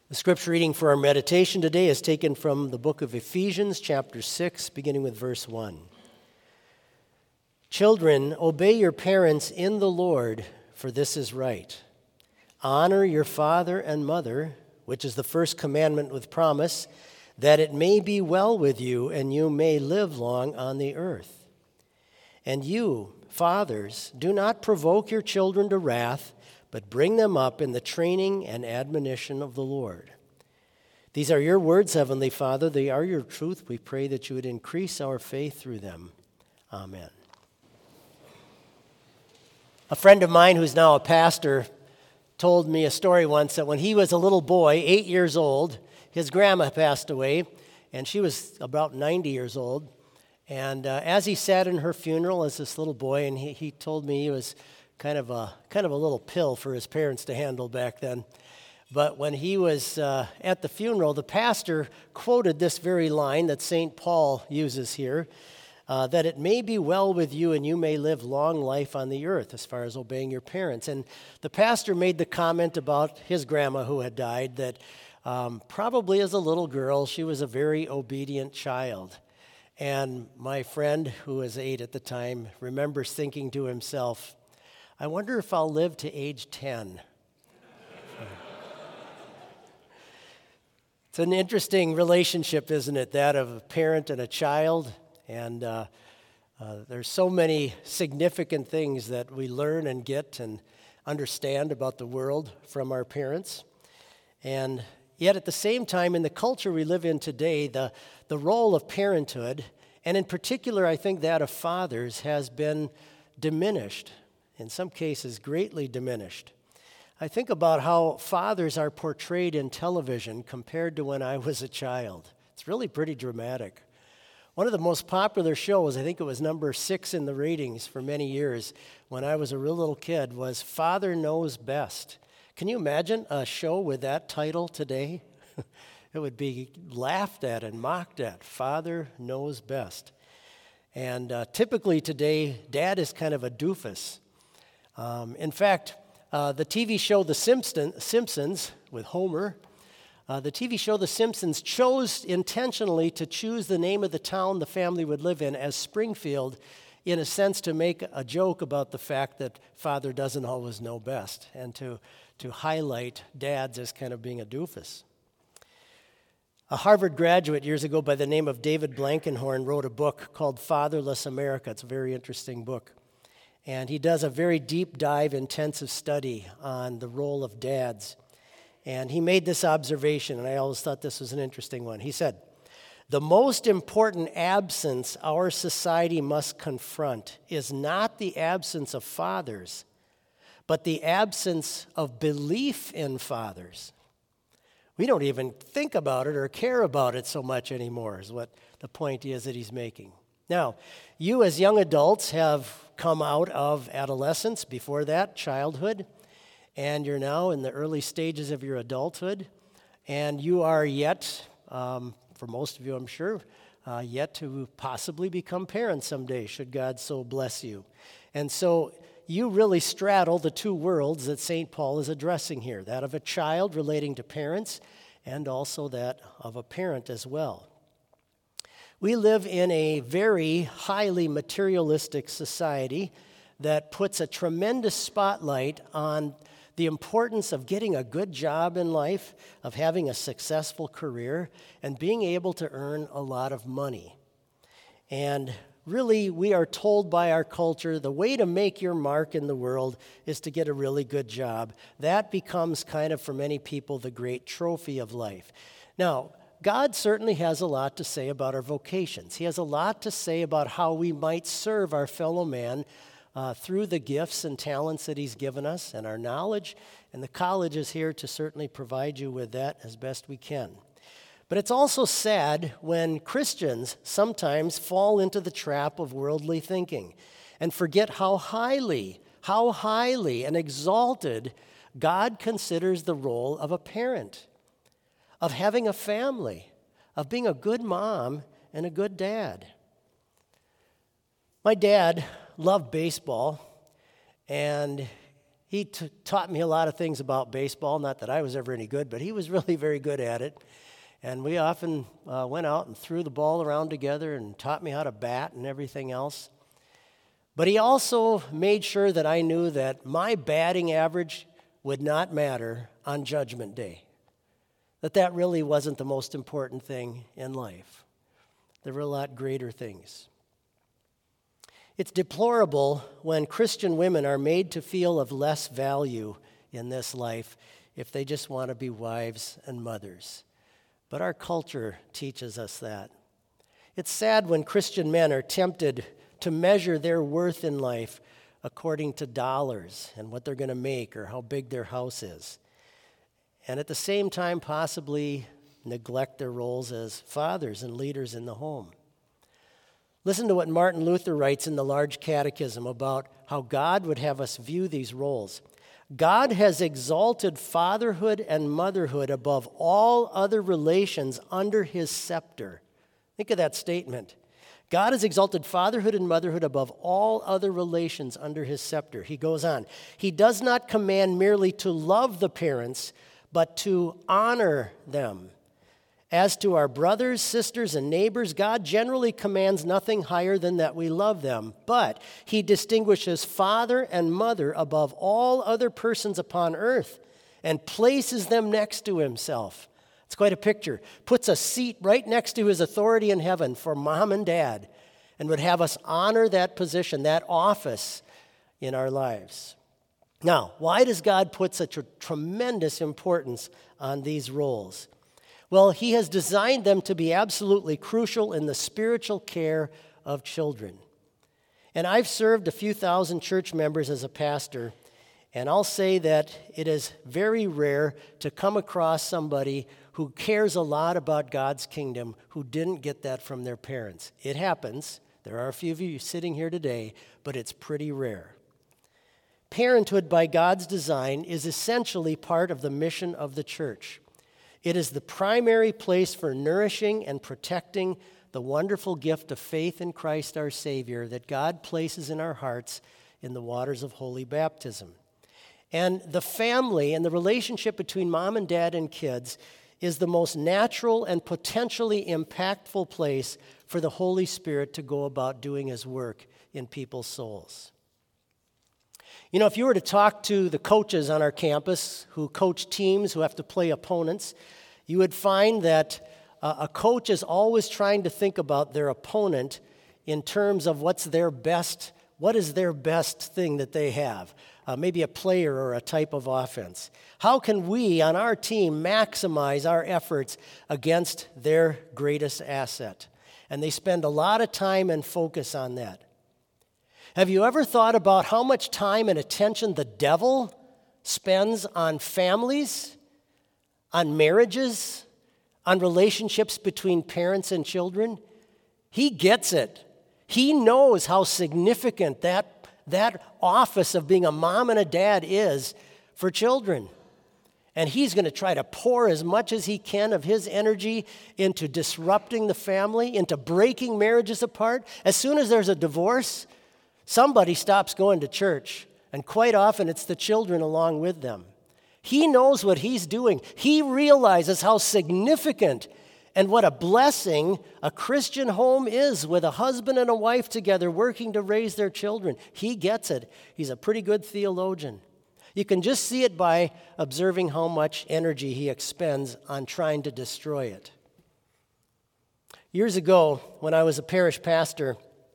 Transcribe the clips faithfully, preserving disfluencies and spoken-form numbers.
The scripture reading for our meditation today is taken from the book of Ephesians, chapter six, beginning with verse one. Children, obey your parents in the Lord, for this is right. Honor your father and mother, which is the first commandment with promise, that it may be well with you and you may live long on the earth. And you, fathers, do not provoke your children to wrath, but bring them up in the training and admonition of the Lord. These are your words, Heavenly Father. They are your truth. We pray that you would increase our faith through them. Amen. A friend of mine who's now a pastor told me a story once that when he was a little boy, eight years old, his grandma passed away, and she was about ninety years old. And uh, as he sat in her funeral as this little boy, and he, he told me he was kind of a kind of a little pill for his parents to handle back then. But when he was uh, at the funeral, the pastor quoted this very line that Saint Paul uses here, uh, that it may be well with you and you may live long life on the earth, as far as obeying your parents. And the pastor made the comment about his grandma who had died, that um, probably as a little girl, she was a very obedient child. And my friend, who was eight at the time, remembers thinking to himself, I wonder if I'll live to age ten. It's an interesting relationship, isn't it, that of a parent and a child? And uh, uh, there's so many significant things that we learn and get and understand about the world from our parents. And yet at the same time, in the culture we live in today, the, the role of parenthood, and in particular I think that of fathers, has been diminished. In some cases, greatly diminished. I think about how fathers are portrayed in television compared to when I was a child. It's really pretty dramatic. One of the most popular shows, I think it was number six in the ratings for many years when I was a real little kid, was Father Knows Best. Can you imagine a show with that title today? It would be laughed at and mocked at. Father Knows Best. And uh, typically today, Dad is kind of a doofus. Um, in fact, uh, the T V show The Simpson, Simpsons with Homer, uh, the T V show The Simpsons chose intentionally to choose the name of the town the family would live in as Springfield, in a sense to make a joke about the fact that father doesn't always know best, and to, to highlight dads as kind of being a doofus. A Harvard graduate years ago by the name of David Blankenhorn wrote a book called Fatherless America. It's a very interesting book. And he does a very deep dive, intensive study on the role of dads. And he made this observation, and I always thought this was an interesting one. He said, the most important absence our society must confront is not the absence of fathers, but the absence of belief in fathers. We don't even think about it or care about it so much anymore, is what the point is that he's making. Now, you as young adults have come out of adolescence, before that, childhood, and you're now in the early stages of your adulthood, and you are yet, um, for most of you I'm sure, uh, yet to possibly become parents someday, should God so bless you. And so you really straddle the two worlds that Saint Paul is addressing here, that of a child relating to parents and also that of a parent as well. We live in a very highly materialistic society that puts a tremendous spotlight on the importance of getting a good job in life, of having a successful career, and being able to earn a lot of money. And really, we are told by our culture the way to make your mark in the world is to get a really good job. That becomes kind of, for many people, the great trophy of life. Now, God certainly has a lot to say about our vocations. He has a lot to say about how we might serve our fellow man uh, through the gifts and talents that he's given us and our knowledge. And the college is here to certainly provide you with that as best we can. But it's also sad when Christians sometimes fall into the trap of worldly thinking and forget how highly, how highly and exalted God considers the role of a parent, of having a family, of being a good mom and a good dad. My dad loved baseball, and He t- taught me a lot of things about baseball, not that I was ever any good, but he was really very good at it. And we often uh, went out and threw the ball around together and taught me how to bat and everything else. But he also made sure that I knew that my batting average would not matter on Judgment Day, that that really wasn't the most important thing in life. There were a lot greater things. It's deplorable when Christian women are made to feel of less value in this life if they just want to be wives and mothers. But our culture teaches us that. It's sad when Christian men are tempted to measure their worth in life according to dollars and what they're going to make or how big their house is. And at the same time, possibly neglect their roles as fathers and leaders in the home. Listen to what Martin Luther writes in the Large Catechism about how God would have us view these roles. God has exalted fatherhood and motherhood above all other relations under his scepter. Think of that statement. God has exalted fatherhood and motherhood above all other relations under his scepter. He goes on. He does not command merely to love the parents, but to honor them. As to our brothers, sisters, and neighbors, God generally commands nothing higher than that we love them. But he distinguishes father and mother above all other persons upon earth and places them next to himself. It's quite a picture. Puts a seat right next to his authority in heaven for mom and dad and would have us honor that position, that office in our lives. Now, why does God put such a tremendous importance on these roles? Well, he has designed them to be absolutely crucial in the spiritual care of children. And I've served a few thousand church members as a pastor, and I'll say that it is very rare to come across somebody who cares a lot about God's kingdom who didn't get that from their parents. It happens. There are a few of you sitting here today, but it's pretty rare. Parenthood by God's design is essentially part of the mission of the church. It is the primary place for nourishing and protecting the wonderful gift of faith in Christ our Savior that God places in our hearts in the waters of holy baptism. And the family and the relationship between mom and dad and kids is the most natural and potentially impactful place for the Holy Spirit to go about doing his work in people's souls. You know, if you were to talk to the coaches on our campus who coach teams who have to play opponents, you would find that uh, a coach is always trying to think about their opponent in terms of what's their best, what is their best thing that they have, uh, maybe a player or a type of offense. How can we on our team maximize our efforts against their greatest asset? And they spend a lot of time and focus on that. Have you ever thought about how much time and attention the devil spends on families, on marriages, on relationships between parents and children? He gets it. He knows how significant that, that office of being a mom and a dad is for children. And he's going to try to pour as much as he can of his energy into disrupting the family, into breaking marriages apart. As soon as there's a divorce, somebody stops going to church, and quite often it's the children along with them. He knows what he's doing. He realizes how significant and what a blessing a Christian home is with a husband and a wife together working to raise their children. He gets it. He's a pretty good theologian. You can just see it by observing how much energy he expends on trying to destroy it. Years ago, when I was a parish pastor,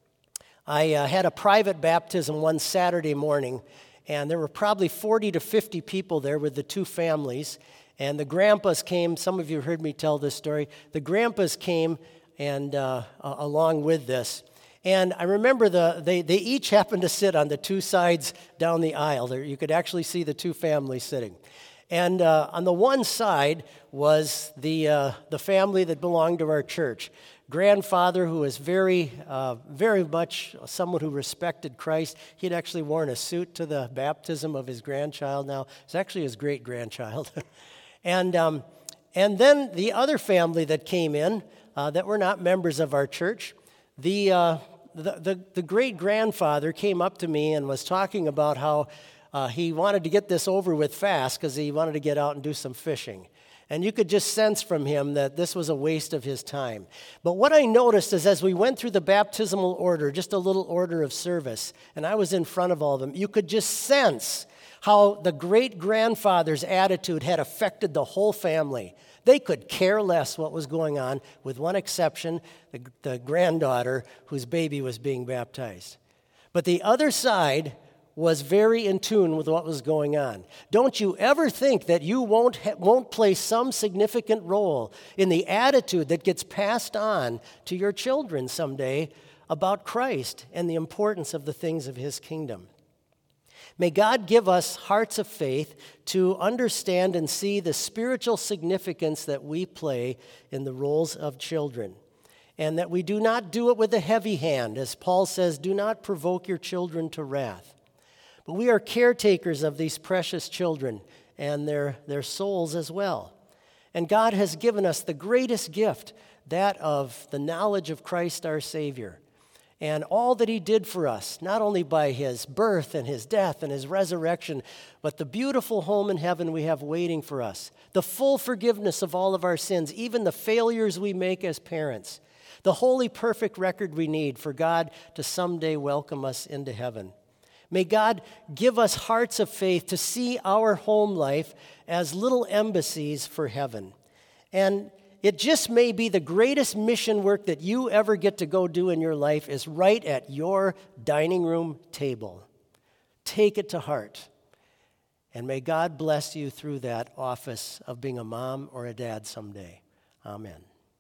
I uh, had a private baptism one Saturday morning, and there were probably forty to fifty people there with the two families. And the grandpas came. Some of you heard me tell this story. The grandpas came and uh, uh, along with this. And I remember the they, they each happened to sit on the two sides down the aisle. There, you could actually see the two families sitting. And uh, on the one side was the uh, the family that belonged to our church. Grandfather, who was very, uh, very much someone who respected Christ. He had actually worn a suit to the baptism of his grandchild now. It's actually his great-grandchild. and um, and then the other family that came in uh, that were not members of our church, the, uh, the, the, the great-grandfather came up to me and was talking about how uh, he wanted to get this over with fast because he wanted to get out and do some fishing. And you could just sense from him that this was a waste of his time. But what I noticed is as we went through the baptismal order, just a little order of service, and I was in front of all of them, you could just sense how the great-grandfather's attitude had affected the whole family. They could care less what was going on, with one exception, the, the granddaughter whose baby was being baptized. But the other side was very in tune with what was going on. Don't you ever think that you won't ha- won't play some significant role in the attitude that gets passed on to your children someday about Christ and the importance of the things of his kingdom. May God give us hearts of faith to understand and see the spiritual significance that we play in the roles of children, and that we do not do it with a heavy hand. As Paul says, do not provoke your children to wrath. But we are caretakers of these precious children and their, their souls as well. And God has given us the greatest gift, that of the knowledge of Christ our Savior, and all that he did for us, not only by his birth and his death and his resurrection, but the beautiful home in heaven we have waiting for us, the full forgiveness of all of our sins, even the failures we make as parents, the holy, perfect record we need for God to someday welcome us into heaven. May God give us hearts of faith to see our home life as little embassies for heaven. And it just may be the greatest mission work that you ever get to go do in your life is right at your dining room table. Take it to heart. And may God bless you through that office of being a mom or a dad someday. Amen.